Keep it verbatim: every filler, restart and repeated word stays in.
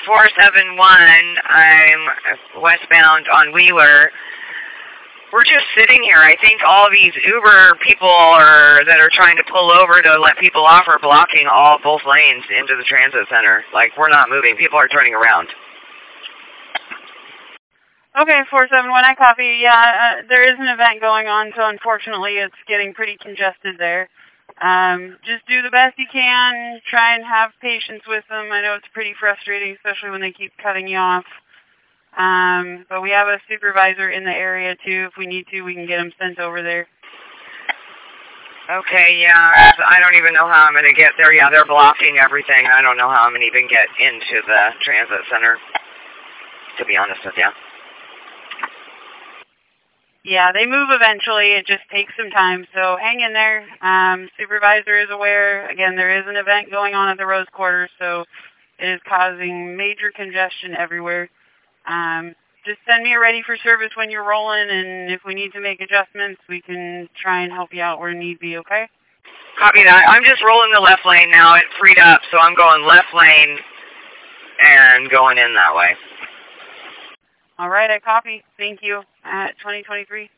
four seven one, I'm westbound on Wheeler. We're just sitting here. I think all these Uber people are, that are trying to pull over to let people off are blocking all both lanes into the transit center. Like, we're not moving. People are turning around. Okay, four seven one, I copy. Yeah, uh, there is an event going on, so unfortunately it's getting pretty congested there. Um, just do the best you can. Try and have patience with them. I know it's pretty frustrating, especially when they keep cutting you off. Um, but we have a supervisor in the area, too. If we need to, we can get him sent over there. Okay, yeah. I don't even know how I'm going to get there. Yeah, they're blocking everything. I don't know how I'm going to even get into the transit center, to be honest with you. Yeah, they move eventually. It just takes some time, so hang in there. Um, supervisor is aware. Again, there is an event going on at the Rose Quarter, so it is causing major congestion everywhere. Um, just send me a ready for service when you're rolling, and if we need to make adjustments, we can try and help you out where need be, okay? Copy that. I'm just rolling the left lane now. It freed up, so I'm going left lane and going in that way. All right, I copy. Thank you. At twenty twenty-three.